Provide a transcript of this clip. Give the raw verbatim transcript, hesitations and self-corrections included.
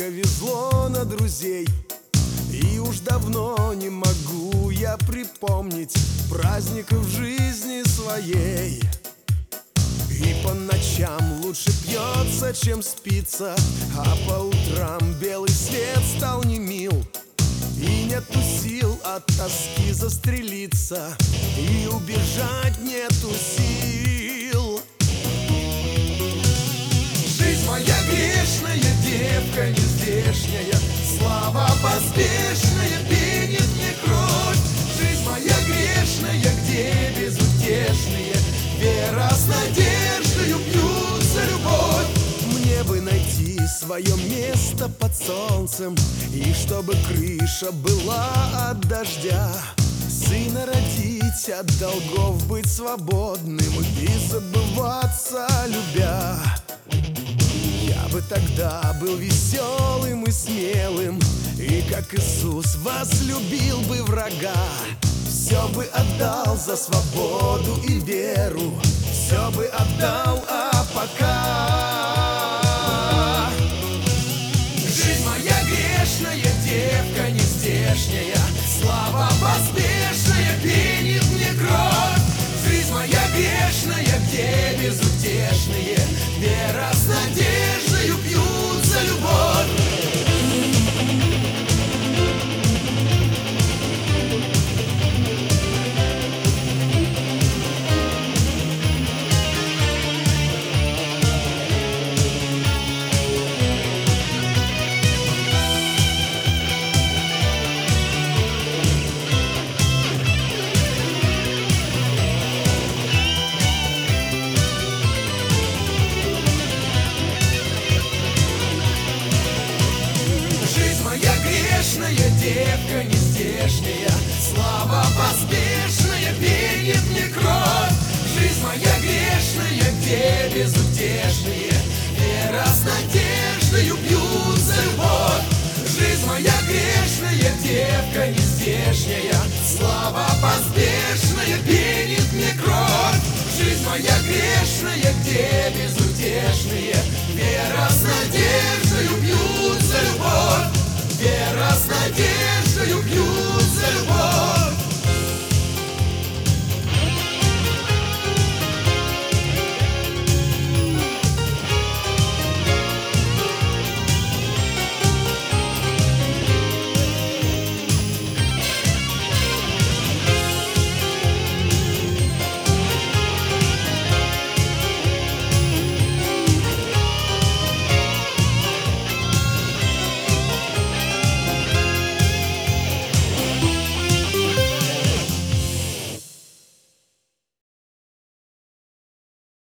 редко везло на друзей, и уж давно не могу я припомнить праздников в жизни своей. И по ночам лучше пьется, чем спится, а по утрам белый свет стал не мил. И нету сил от тоски застрелиться, и убежать нету сил. Жизнь моя грешная, девка нездешняя, слава поспешная пенит мне кровь. Жизнь моя грешная, где безутешные, вера с надеждою бьются любовь. Мне бы найти свое место под солнцем, и чтобы крыша была от дождя, сына родить, от долгов быть свободным и забываться любя. Я бы тогда был веселым и смелым, и как Иисус возлюбил бы врага. Все бы отдал за свободу и веру, все бы отдал, а пока жизнь моя грешная, девка нездешняя, слава поспешная пенит мне кровь. Жизнь моя грешная, где безутешные, вера с надеждою бьются любовь. Девка нездешняя, слава поспешная пенит мне кровь. Жизнь моя грешная, где безутешные, вера с надеждою бьются любовь. Жизнь моя грешная, девка нездешняя, слава поспешная пенит мне кровь. Жизнь моя грешная, где безутешные, вера с надеждою бьются любовь. Вера с надеждою бьются любовь.